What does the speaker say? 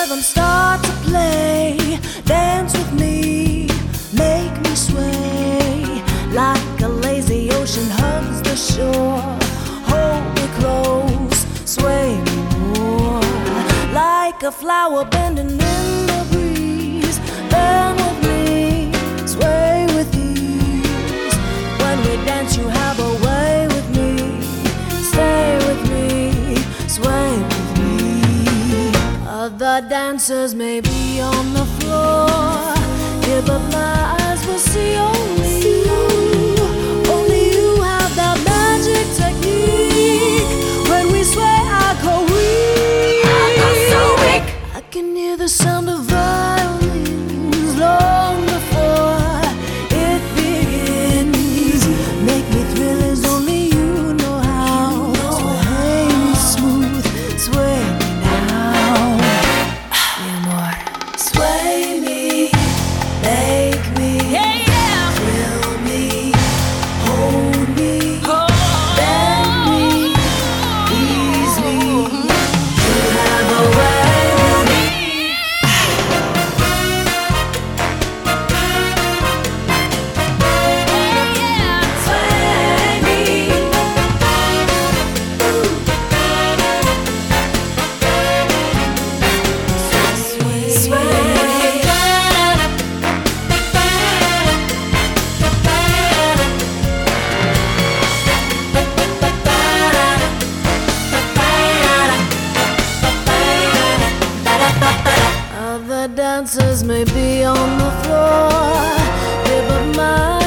rhythm start to play. Dance with me, make me sway. Like a lazy ocean hugs the shore. Hold me close, sway me more. Like a flower bending in the breeze. Bend with me, sway with ease. When we dance you have a way with me. Stay with me, sway with me. Other dancers may be on the floor. Here but my eyes will see only you. Only you have that magic technique. When we sway I go weak. I go so weak. I can hear the sound of violins long before it begins. Make me thrill as only you know how. Sway me smooth, sway me now. Mi amor. Sway me, make me, thrill me, hold me, bend me, ease me. You have a way with me. Sway me. Other dancers may be on the floor, yeah, but my